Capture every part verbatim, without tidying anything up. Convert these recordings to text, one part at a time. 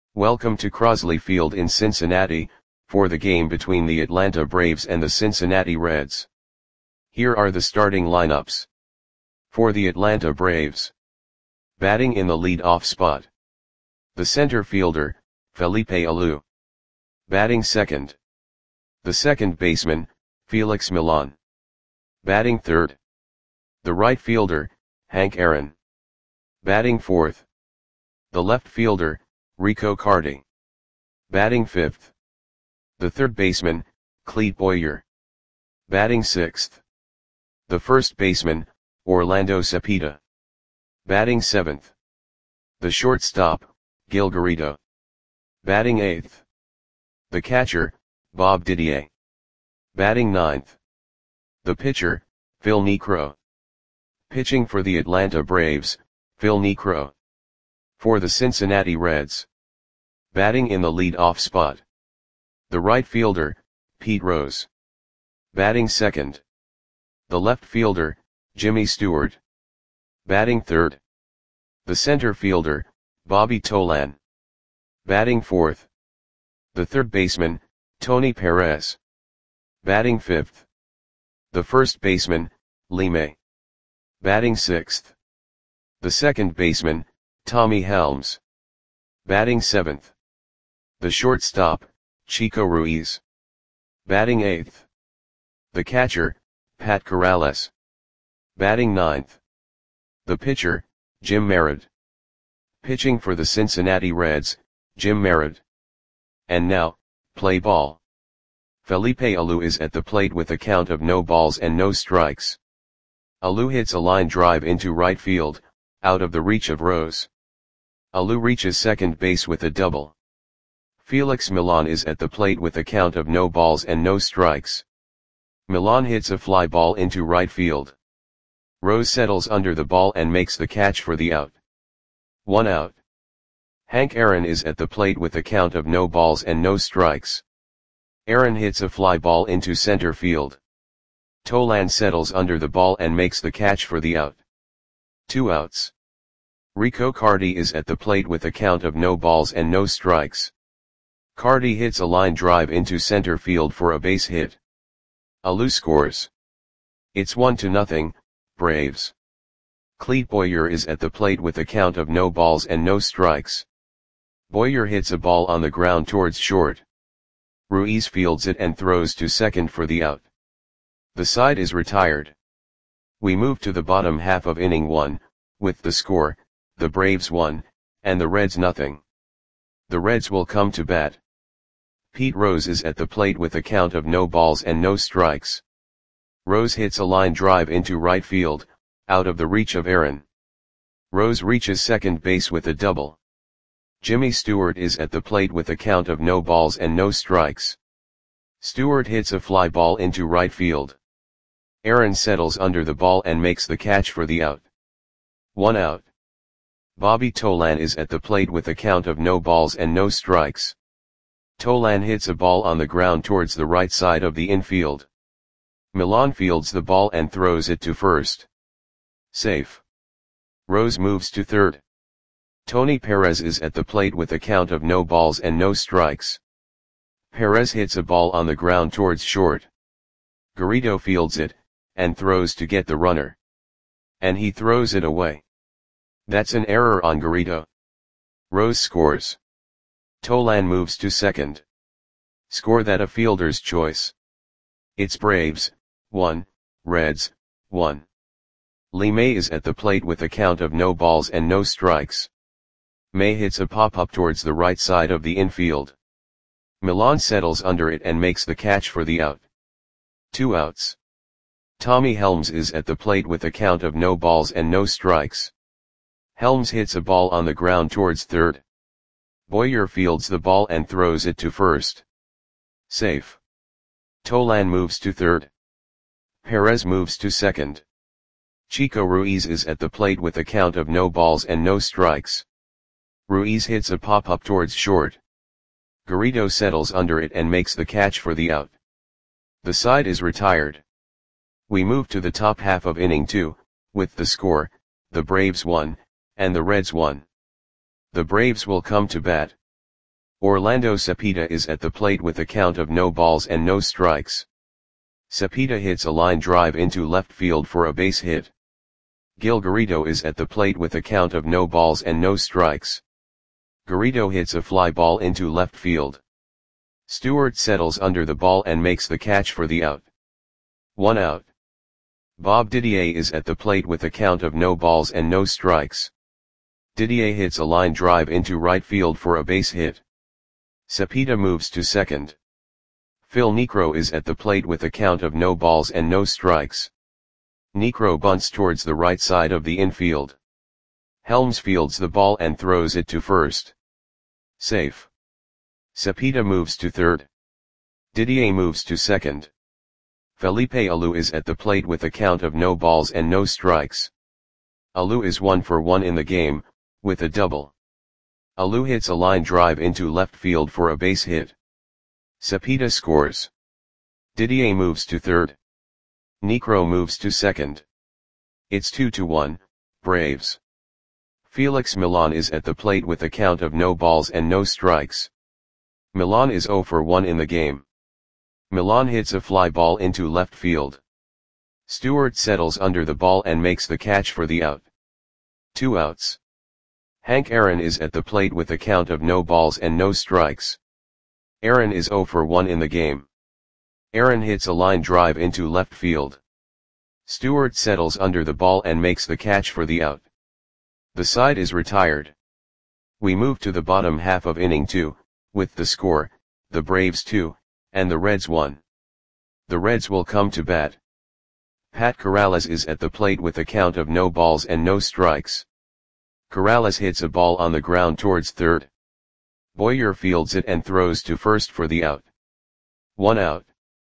Welcome to Crosley Field in Cincinnati, for the game between the Atlanta Braves and the Cincinnati Reds. Here are the starting lineups. For the Atlanta Braves. Batting in the lead-off spot. The center fielder, Felipe Alou. Batting second. The second baseman, Felix Millan. Batting third. The right fielder, Hank Aaron. Batting fourth. The left fielder, Rico Carty. Batting fifth. The third baseman, Clete Boyer. Batting sixth. The first baseman, Orlando Cepeda. Batting seventh. The shortstop, Gil Garrido. Batting eighth. The catcher, Bob Didier. Batting ninth. The pitcher, Phil Niekro. Pitching for the Atlanta Braves, Phil Niekro. For the Cincinnati Reds. Batting in the lead-off spot. The right fielder, Pete Rose. Batting second. The left fielder, Jimmy Stewart. Batting third. The center fielder, Bobby Tolan. Batting fourth. The third baseman, Tony Perez. Batting fifth. The first baseman, Lee May. Batting sixth. The second baseman, Tommy Helms. Batting seventh. The shortstop, Chico Ruiz. Batting eighth. The catcher, Pat Corrales. Batting ninth. The pitcher, Jim Merritt. Pitching for the Cincinnati Reds, Jim Merritt. And now, play ball. Felipe Alou is at the plate with a count of no balls and no strikes. Alou hits a line drive into right field, out of the reach of Rose. Alou reaches second base with a double. Felix Millan is at the plate with a count of no balls and no strikes. Millan hits a fly ball into right field. Rose settles under the ball and makes the catch for the out. One out. Hank Aaron is at the plate with a count of no balls and no strikes. Aaron hits a fly ball into center field. Tolan settles under the ball and makes the catch for the out. Two outs. Rico Carty is at the plate with a count of no balls and no strikes. Carty hits a line drive into center field for a base hit. Alou scores. It's one to nothing, Braves. Clete Boyer is at the plate with a count of no balls and no strikes. Boyer hits a ball on the ground towards short. Ruiz fields it and throws to second for the out. The side is retired. We move to the bottom half of inning one, with the score, the Braves one, and the Reds nothing. The Reds will come to bat. Pete Rose is at the plate with a count of no balls and no strikes. Rose hits a line drive into right field, out of the reach of Aaron. Rose reaches second base with a double. Jimmy Stewart is at the plate with a count of no balls and no strikes. Stewart hits a fly ball into right field. Aaron settles under the ball and makes the catch for the out. One out. Bobby Tolan is at the plate with a count of no balls and no strikes. Tolan hits a ball on the ground towards the right side of the infield. Millan fields the ball and throws it to first. Safe. Rose moves to third. Tony Perez is at the plate with a count of no balls and no strikes. Perez hits a ball on the ground towards short. Garrido fields it, and throws to get the runner. And he throws it away. That's an error on Garrido. Rose scores. Tolan moves to second. Score that a fielder's choice. It's Braves, one, Reds, one. Lee May is at the plate with a count of no balls and no strikes. May hits a pop-up towards the right side of the infield. Millan settles under it and makes the catch for the out. Two outs. Tommy Helms is at the plate with a count of no balls and no strikes. Helms hits a ball on the ground towards third. Boyer fields the ball and throws it to first. Safe. Tolan moves to third. Perez moves to second. Chico Ruiz is at the plate with a count of no balls and no strikes. Ruiz hits a pop-up towards short. Garrido settles under it and makes the catch for the out. The side is retired. We move to the top half of inning two, with the score, the Braves one, and the Reds one. The Braves will come to bat. Orlando Cepeda is at the plate with a count of no balls and no strikes. Cepeda hits a line drive into left field for a base hit. Gil Garrido is at the plate with a count of no balls and no strikes. Garrido hits a fly ball into left field. Stewart settles under the ball and makes the catch for the out. One out. Bob Didier is at the plate with a count of no balls and no strikes. Didier hits a line drive into right field for a base hit. Cepeda moves to second. Phil Niekro is at the plate with a count of no balls and no strikes. Niekro bunts towards the right side of the infield. Helms fields the ball and throws it to first. Safe. Cepeda moves to third. Didier moves to second. Felipe Alou is at the plate with a count of no balls and no strikes. Alou is one for one in the game, with a double. Alou hits a line drive into left field for a base hit. Cepeda scores. Didier moves to third. Niekro moves to second. It's two to one, Braves. Felix Millan is at the plate with a count of no balls and no strikes. Millan is zero for one in the game. Millan hits a fly ball into left field. Stewart settles under the ball and makes the catch for the out. Two outs. Hank Aaron is at the plate with a count of no balls and no strikes. Aaron is zero for one in the game. Aaron hits a line drive into left field. Stewart settles under the ball and makes the catch for the out. The side is retired. We move to the bottom half of inning two, with the score, the Braves two, and the Reds one. The Reds will come to bat. Pat Corrales is at the plate with a count of no balls and no strikes. Corrales hits a ball on the ground towards third. Boyer fields it and throws to first for the out. One out.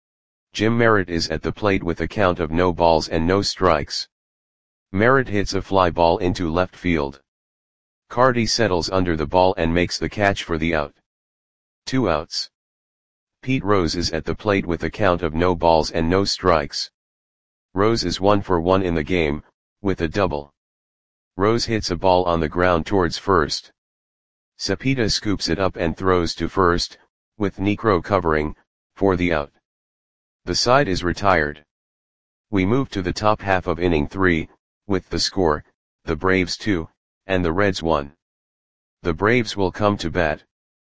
Jim Merritt is at the plate with a count of no balls and no strikes. Merritt hits a fly ball into left field. Carty settles under the ball and makes the catch for the out. Two outs. Pete Rose is at the plate with a count of no balls and no strikes. Rose is one for one in the game, with a double. Rose hits a ball on the ground towards first. Cepeda scoops it up and throws to first, with Niekro covering, for the out. The side is retired. We move to the top half of inning three, with the score, the Braves two, and the Reds one. The Braves will come to bat.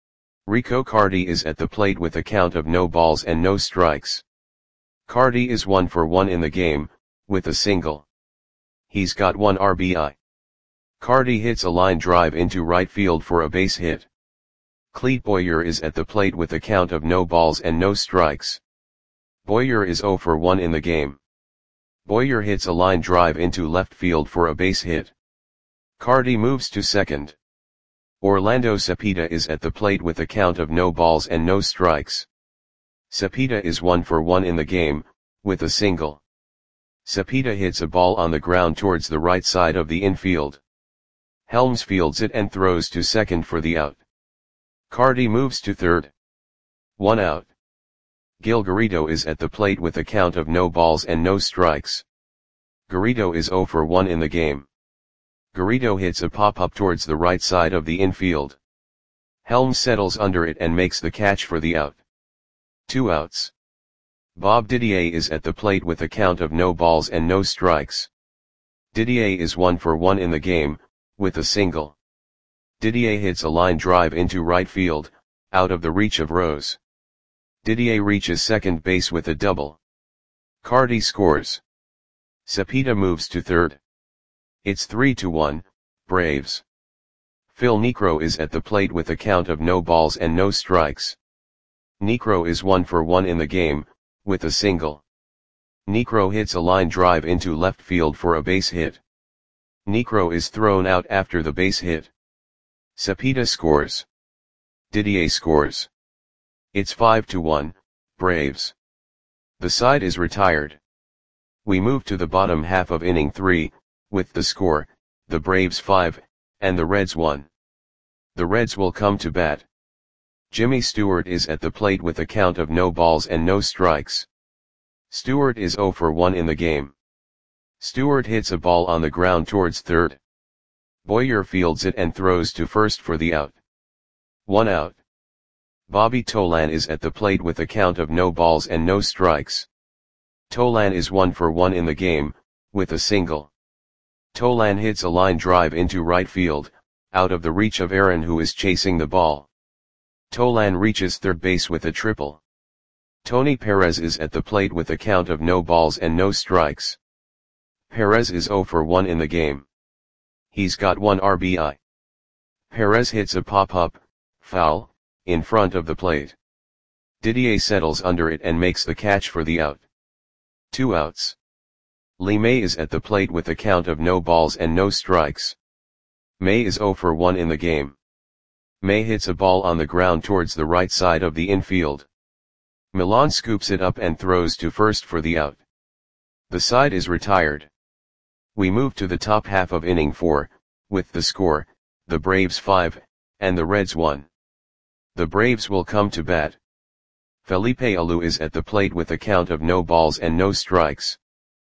Rico Carty is at the plate with a count of no balls and no strikes. Carty is one for one in the game, with a single. He's got one R B I. Carty hits a line drive into right field for a base hit. Clete Boyer is at the plate with a count of no balls and no strikes. Boyer is zero for one in the game. Boyer hits a line drive into left field for a base hit. Carty moves to second. Orlando Cepeda is at the plate with a count of no balls and no strikes. Cepeda is one for one in the game, with a single. Cepeda hits a ball on the ground towards the right side of the infield. Helms fields it and throws to second for the out. Carty moves to third. One out. Gil Garrido is at the plate with a count of no balls and no strikes. Garrido is zero for one in the game. Garrido hits a pop-up towards the right side of the infield. Helms settles under it and makes the catch for the out. Two outs. Bob Didier is at the plate with a count of no balls and no strikes. Didier is one for one in the game, with a single. Didier hits a line drive into right field, out of the reach of Rose. Didier reaches second base with a double. Carty scores. Cepeda moves to third. It's three to one, Braves. Phil Niekro is at the plate with a count of no balls and no strikes. Niekro is one for one in the game, with a single. Niekro hits a line drive into left field for a base hit. Niekro is thrown out after the base hit. Cepeda scores. Didier scores. It's five to one, Braves. The side is retired. We move to the bottom half of inning three, with the score, the Braves five, and the Reds one. The Reds will come to bat. Jimmy Stewart is at the plate with a count of no balls and no strikes. Stewart is zero for one in the game. Stewart hits a ball on the ground towards third. Boyer fields it and throws to first for the out. One out. Bobby Tolan is at the plate with a count of no balls and no strikes. Tolan is one for one in the game, with a single. Tolan hits a line drive into right field, out of the reach of Aaron, who is chasing the ball. Tolan reaches third base with a triple. Tony Perez is at the plate with a count of no balls and no strikes. Perez is zero for one in the game. He's got one R B I. Perez hits a pop-up, foul, in front of the plate. Didier settles under it and makes the catch for the out. Two outs. Lee May is at the plate with a count of no balls and no strikes. May is zero for one in the game. May hits a ball on the ground towards the right side of the infield. Milan scoops it up and throws to first for the out. The side is retired. We move to the top half of inning four, with the score, the Braves five, and the Reds one. The Braves will come to bat. Felipe Alou is at the plate with a count of no balls and no strikes.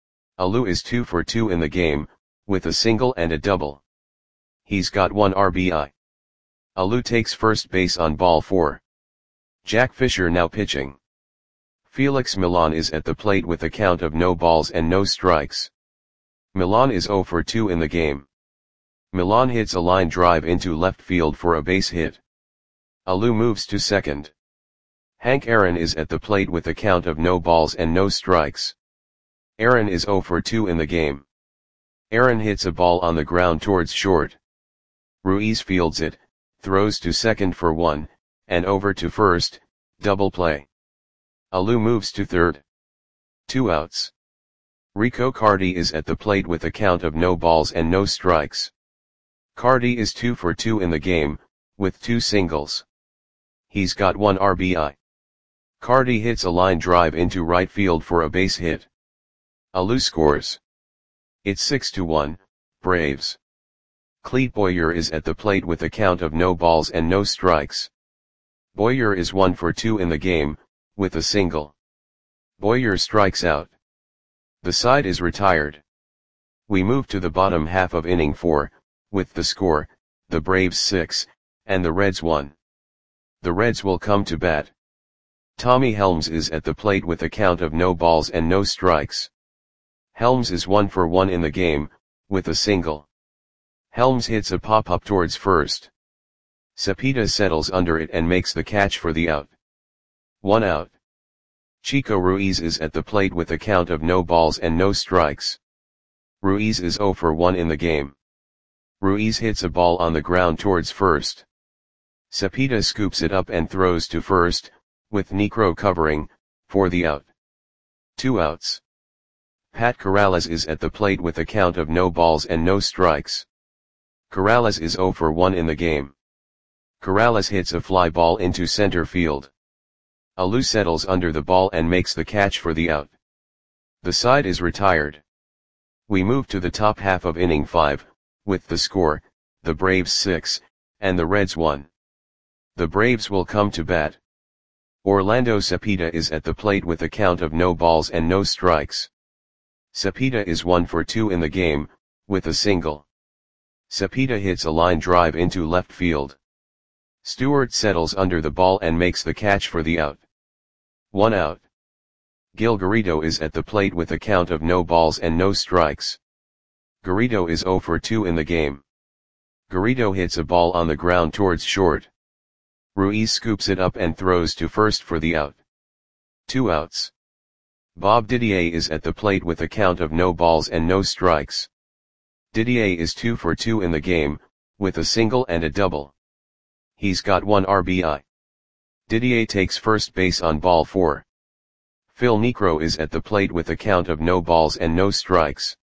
Alou is two for two in the game, with a single and a double. He's got one R B I. Alou takes first base on ball four. Jack Fisher now pitching. Felix Milan is at the plate with a count of no balls and no strikes. Milan is zero for two in the game. Milan hits a line drive into left field for a base hit. Alou moves to second. Hank Aaron is at the plate with a count of no balls and no strikes. Aaron is zero for two in the game. Aaron hits a ball on the ground towards short. Ruiz fields it, throws to second for one, and over to first, double play. Alou moves to third. Two outs. Rico Cardi is at the plate with a count of no balls and no strikes. Cardi is two for two in the game, with two singles. He's got one R B I. Cardi hits a line drive into right field for a base hit. Alou scores. It's six to one, Braves. Clete Boyer is at the plate with a count of no balls and no strikes. Boyer is one for two in the game, with a single. Boyer strikes out. The side is retired. We move to the bottom half of inning four, with the score, the Braves six, and the Reds one. The Reds will come to bat. Tommy Helms is at the plate with a count of no balls and no strikes. Helms is one for one in the game, with a single. Helms hits a pop-up towards first. Cepeda settles under it and makes the catch for the out. One out. Chico Ruiz is at the plate with a count of no balls and no strikes. Ruiz is zero for one in the game. Ruiz hits a ball on the ground towards first. Cepeda scoops it up and throws to first, with Necro covering, for the out. Two outs. Pat Corrales is at the plate with a count of no balls and no strikes. Corrales is zero for one in the game. Corrales hits a fly ball into center field. Alou settles under the ball and makes the catch for the out. The side is retired. We move to the top half of inning five, with the score, the Braves six, and the Reds one. The Braves will come to bat. Orlando Cepeda is at the plate with a count of no balls and no strikes. Cepeda is one for two in the game, with a single. Cepeda hits a line drive into left field. Stewart settles under the ball and makes the catch for the out. One out. Gil Garrido is at the plate with a count of no balls and no strikes. Garrido is zero for two in the game. Garrido hits a ball on the ground towards short. Ruiz scoops it up and throws to first for the out. Two outs. Bob Didier is at the plate with a count of no balls and no strikes. Didier is two for two in the game, with a single and a double. He's got one R B I. Didier takes first base on ball four. Phil Necro is at the plate with a count of no balls and no strikes.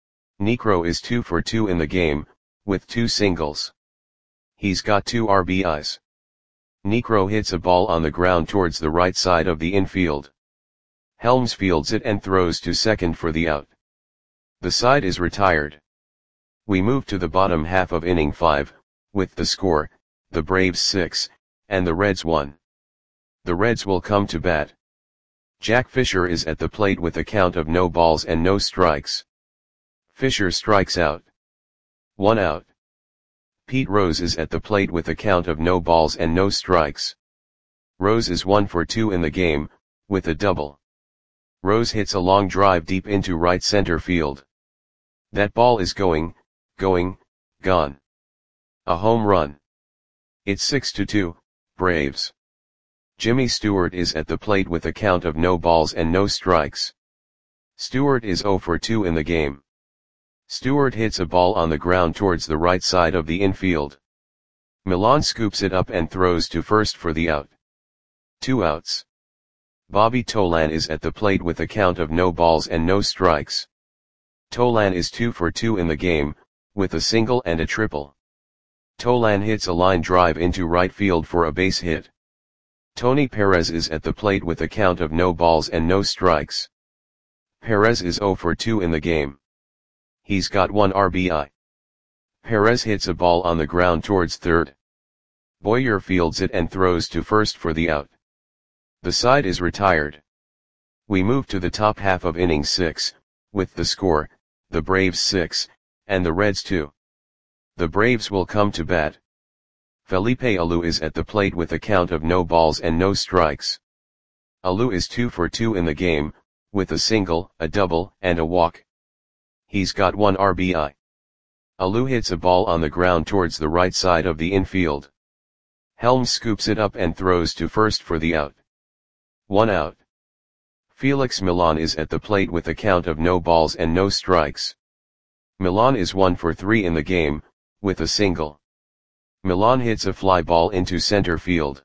Necro is two for two in the game, with two singles. He's got two R B Is. Necro hits a ball on the ground towards the right side of the infield. Helms fields it and throws to second for the out. The side is retired. We move to the bottom half of inning five, with the score, the Braves six, and the Reds one. The Reds will come to bat. Jack Fisher is at the plate with a count of no balls and no strikes. Fisher strikes out. One out. Pete Rose is at the plate with a count of no balls and no strikes. Rose is one for two in the game, with a double. Rose hits a long drive deep into right center field. That ball is going, going, gone. A home run. It's six to two, Braves. Jimmy Stewart is at the plate with a count of no balls and no strikes. Stewart is zero for two in the game. Stewart hits a ball on the ground towards the right side of the infield. Milan scoops it up and throws to first for the out. Two outs. Bobby Tolan is at the plate with a count of no balls and no strikes. Tolan is two for two in the game, with a single and a triple. Tolan hits a line drive into right field for a base hit. Tony Perez is at the plate with a count of no balls and no strikes. Perez is zero for two in the game. He's got one R B I. Perez hits a ball on the ground towards third. Boyer fields it and throws to first for the out. The side is retired. We move to the top half of inning six, with the score, the Braves six, and the Reds two. The Braves will come to bat. Felipe Alou is at the plate with a count of no balls and no strikes. Alou is two for two in the game, with a single, a double, and a walk. He's got one R B I. Alou hits a ball on the ground towards the right side of the infield. Helms scoops it up and throws to first for the out. One out. Felix Milan is at the plate with a count of no balls and no strikes. Milan is one for three in the game, with a single. Milan hits a fly ball into center field.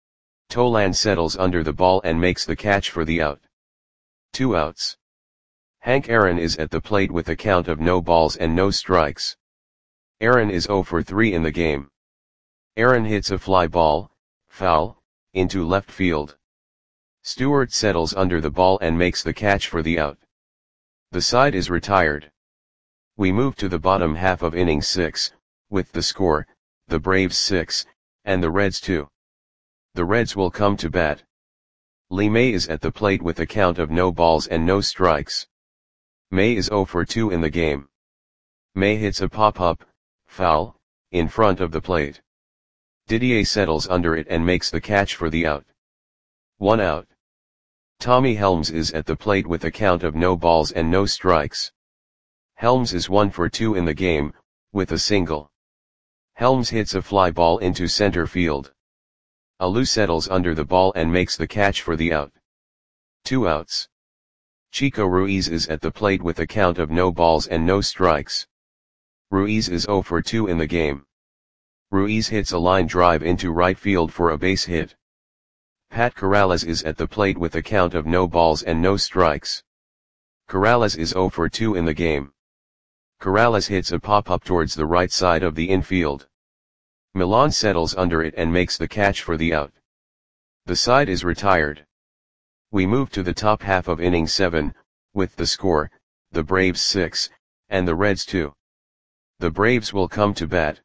Tolan settles under the ball and makes the catch for the out. Two outs. Hank Aaron is at the plate with a count of no balls and no strikes. Aaron is zero for three in the game. Aaron hits a fly ball, foul, into left field. Stewart settles under the ball and makes the catch for the out. The side is retired. We move to the bottom half of inning six, with the score, the Braves six, and the Reds two. The Reds will come to bat. Lee May is at the plate with a count of no balls and no strikes. May is zero for two in the game. May hits a pop-up, foul, in front of the plate. Didier settles under it and makes the catch for the out. One out. Tommy Helms is at the plate with a count of no balls and no strikes. Helms is one for two in the game, with a single. Helms hits a fly ball into center field. Alou settles under the ball and makes the catch for the out. Two outs. Chico Ruiz is at the plate with a count of no balls and no strikes. Ruiz is zero for two in the game. Ruiz hits a line drive into right field for a base hit. Pat Corrales is at the plate with a count of no balls and no strikes. Corrales is zero for two in the game. Corrales hits a pop-up towards the right side of the infield. Milan settles under it and makes the catch for the out. The side is retired. We move to the top half of inning seven, with the score, the Braves six, and the Reds two. The Braves will come to bat.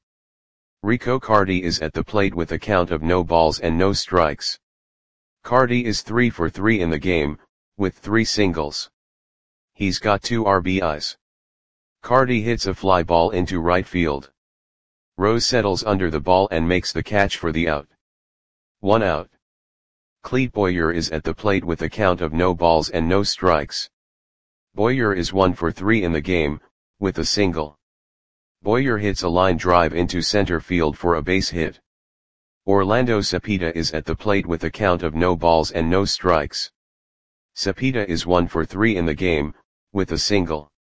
Rico Cardi is at the plate with a count of no balls and no strikes. Cardi is three for three in the game, with three singles. He's got two R B Is. Cardi hits a fly ball into right field. Rose settles under the ball and makes the catch for the out. One out. Clete Boyer is at the plate with a count of no balls and no strikes. Boyer is one for three in the game, with a single. Boyer hits a line drive into center field for a base hit. Orlando Cepeda is at the plate with a count of no balls and no strikes. Cepeda is one for three in the game, with a single.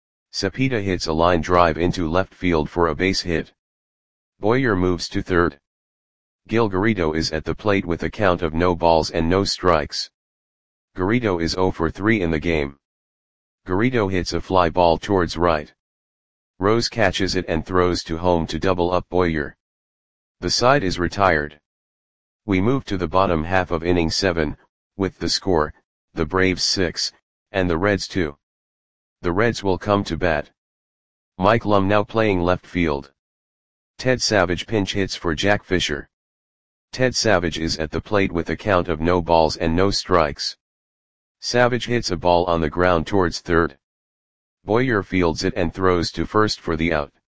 Cepeda hits a line drive into left field for a base hit. Boyer moves to third. Gil Garrido is at the plate with a count of no balls and no strikes. Garrido is zero for three in the game. Garrido hits a fly ball towards right. Rose catches it and throws to home to double up Boyer. The side is retired. We move to the bottom half of inning seven, with the score, the Braves six, and the Reds two. The Reds will come to bat. Mike Lum now playing left field. Ted Savage pinch hits for Jack Fisher. Ted Savage is at the plate with a count of no balls and no strikes. Savage hits a ball on the ground towards third. Boyer fields it and throws to first for the out.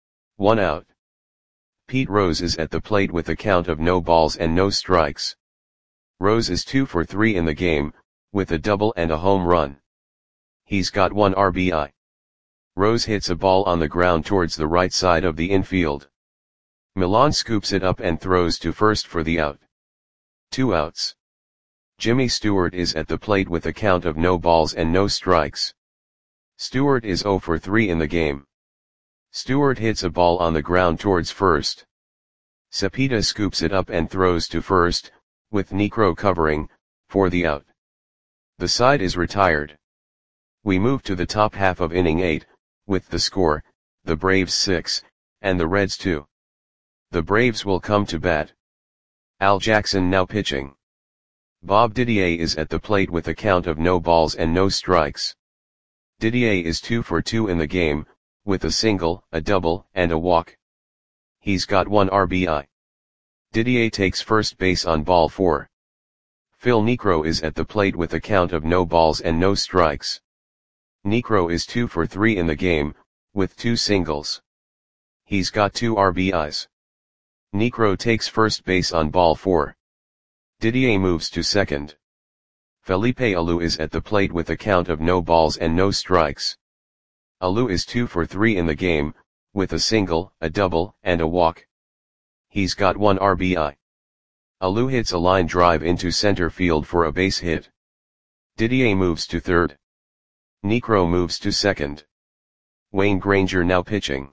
One out. Pete Rose is at the plate with a count of no balls and no strikes. Rose is two for three in the game, with a double and a home run. He's got one R B I. Rose hits a ball on the ground towards the right side of the infield. Milan scoops it up and throws to first for the out. Two outs. Jimmy Stewart is at the plate with a count of no balls and no strikes. Stewart is zero for three in the game. Stewart hits a ball on the ground towards first. Cepeda scoops it up and throws to first, with Niekro covering, for the out. The side is retired. We move to the top half of inning eight, with the score, the Braves six, and the Reds two. The Braves will come to bat. Al Jackson now pitching. Bob Didier is at the plate with a count of no balls and no strikes. Didier is two for two in the game, with a single, a double, and a walk. He's got one R B I. Didier takes first base on ball four. Phil Niekro is at the plate with a count of no balls and no strikes. Niekro is two for three in the game, with two singles. He's got two R B Is. Niekro takes first base on ball four. Didier moves to second. Felipe Alou is at the plate with a count of no balls and no strikes. Alou is two for three in the game, with a single, a double, and a walk. He's got one R B I. Alou hits a line drive into center field for a base hit. Didier moves to third. Niekro moves to second. Wayne Granger now pitching.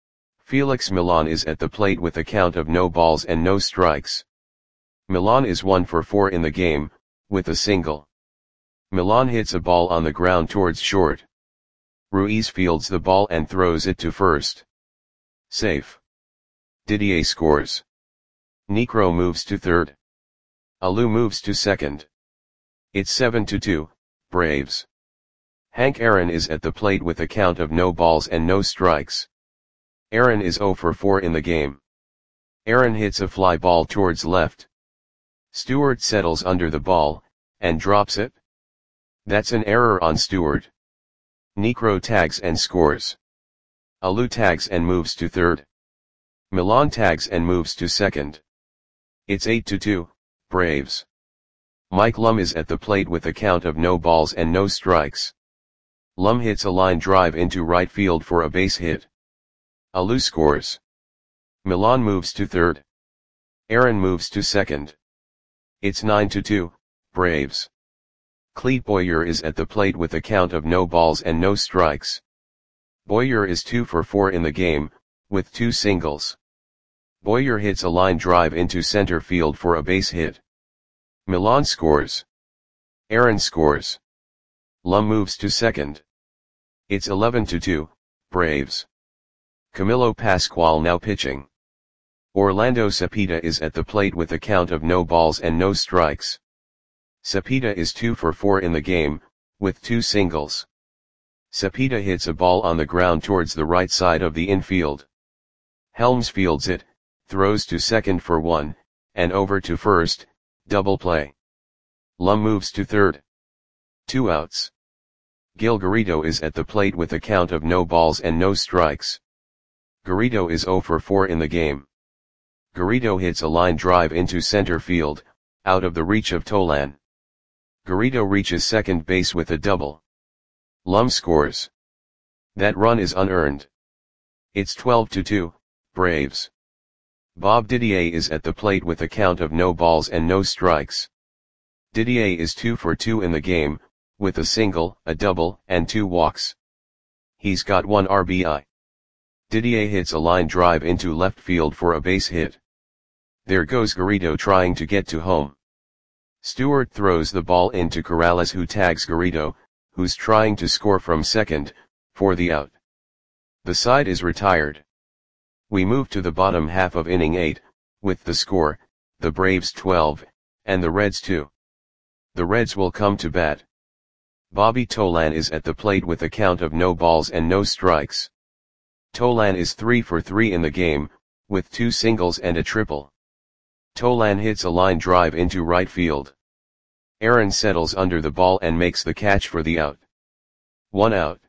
Felix Milan is at the plate with a count of no balls and no strikes. Milan is one for four in the game, with a single. Milan hits a ball on the ground towards short. Ruiz fields the ball and throws it to first. Safe. Didier scores. Niekro moves to third. Alou moves to second. It's seven to two, Braves. Hank Aaron is at the plate with a count of no balls and no strikes. Aaron is zero for four in the game. Aaron hits a fly ball towards left. Stewart settles under the ball, and drops it. That's an error on Stewart. Niekro tags and scores. Alou tags and moves to third. Milan tags and moves to second. It's eight to two, Braves. Mike Lum is at the plate with a count of no balls and no strikes. Lum hits a line drive into right field for a base hit. Alou scores. Milan moves to third. Aaron moves to second. It's nine to two, Braves. Clete Boyer is at the plate with a count of no balls and no strikes. Boyer is two for four in the game, with two singles. Boyer hits a line drive into center field for a base hit. Milan scores. Aaron scores. Lum moves to second. It's eleven to two, Braves. Camilo Pascual now pitching. Orlando Cepeda is at the plate with a count of no balls and no strikes. Cepeda is two for four in the game, with two singles. Cepeda hits a ball on the ground towards the right side of the infield. Helms fields it, throws to second for one, and over to first, double play. Lum moves to third. Two outs. Gil Garrido is at the plate with a count of no balls and no strikes. Garrido is zero for four in the game. Garrido hits a line drive into center field, out of the reach of Tolan. Garrido reaches second base with a double. Lum scores. That run is unearned. It's twelve to two, Braves. Bob Didier is at the plate with a count of no balls and no strikes. Didier is two for two in the game, with a single, a double, and two walks. He's got one R B I. Didier hits a line drive into left field for a base hit. There goes Garrido trying to get to home. Stewart throws the ball into Corrales, who tags Garrido, who's trying to score from second, for the out. The side is retired. We move to the bottom half of inning eight, with the score, the Braves twelve, and the Reds two. The Reds will come to bat. Bobby Tolan is at the plate with a count of no balls and no strikes. Tolan is three for three in the game, with two singles and a triple. Tolan hits a line drive into right field. Aaron settles under the ball and makes the catch for the out. One out.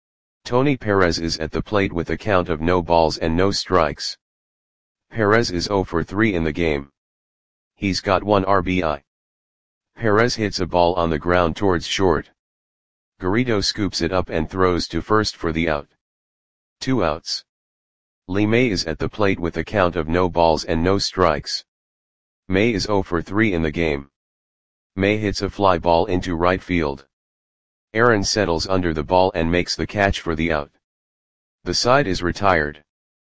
Tony Perez is at the plate with a count of no balls and no strikes. Perez is zero for three in the game. He's got one R B I. Perez hits a ball on the ground towards short. Garrido scoops it up and throws to first for the out. Two outs. Lee May is at the plate with a count of no balls and no strikes. May is oh for three in the game. May hits a fly ball into right field. Aaron settles under the ball and makes the catch for the out. The side is retired.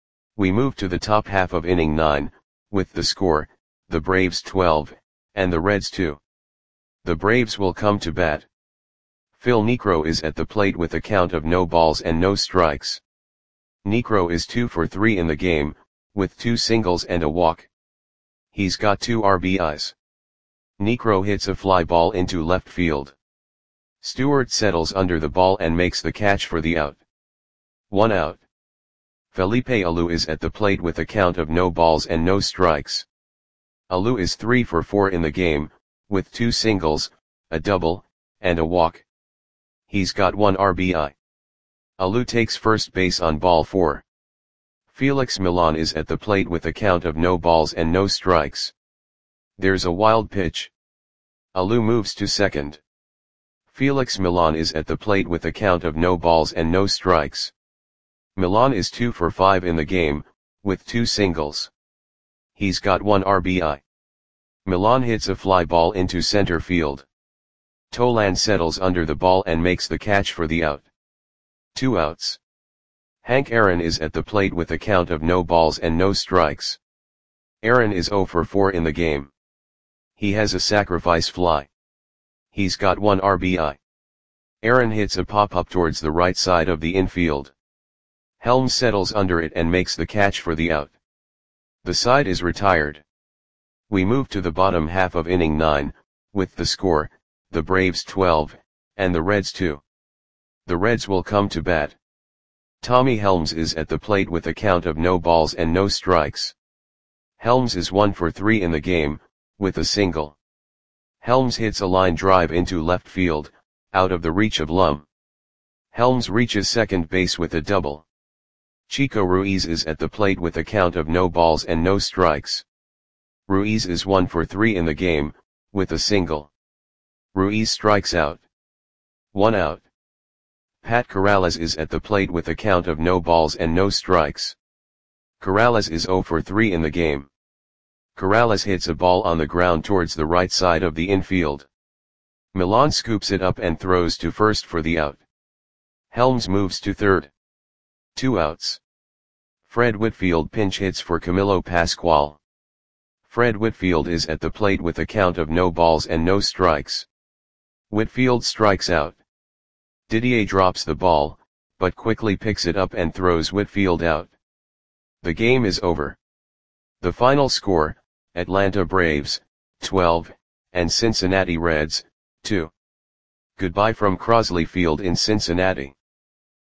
We move to the top half of inning nine, with the score, the Braves twelve, and the Reds two. The Braves will come to bat. Phil Niekro is at the plate with a count of no balls and no strikes. Niekro is two for three in the game, with two singles and a walk. He's got two R B Is. Niekro hits a fly ball into left field. Stewart settles under the ball and makes the catch for the out. One out. Felipe Alou is at the plate with a count of no balls and no strikes. Alou is three for four in the game, with two singles, a double, and a walk. He's got one R B I. Alou takes first base on ball four. Felix Millan is at the plate with a count of no balls and no strikes. There's a wild pitch. Alou moves to second. Felix Millan is at the plate with a count of no balls and no strikes. Millan is two for five in the game, with two singles. He's got one R B I. Millan hits a fly ball into center field. Tolan settles under the ball and makes the catch for the out. Two outs. Hank Aaron is at the plate with a count of no balls and no strikes. Aaron is oh for four in the game. He has a sacrifice fly. He's got one R B I. Aaron hits a pop-up towards the right side of the infield. Helms settles under it and makes the catch for the out. The side is retired. We move to the bottom half of inning nine, with the score, the Braves twelve, and the Reds two. The Reds will come to bat. Tommy Helms is at the plate with a count of no balls and no strikes. Helms is one for three in the game, with a single. Helms hits a line drive into left field, out of the reach of Lum. Helms reaches second base with a double. Chico Ruiz is at the plate with a count of no balls and no strikes. Ruiz is one for three in the game, with a single. Ruiz strikes out. One out. Pat Corrales is at the plate with a count of no balls and no strikes. Corrales is oh for three in the game. Corrales hits a ball on the ground towards the right side of the infield. Millan scoops it up and throws to first for the out. Helms moves to third. Two outs. Fred Whitfield pinch hits for Camilo Pascual. Fred Whitfield is at the plate with a count of no balls and no strikes. Whitfield strikes out. Didier drops the ball, but quickly picks it up and throws Whitfield out. The game is over. The final score, Atlanta Braves, twelve, and Cincinnati Reds, two. Goodbye from Crosley Field in Cincinnati.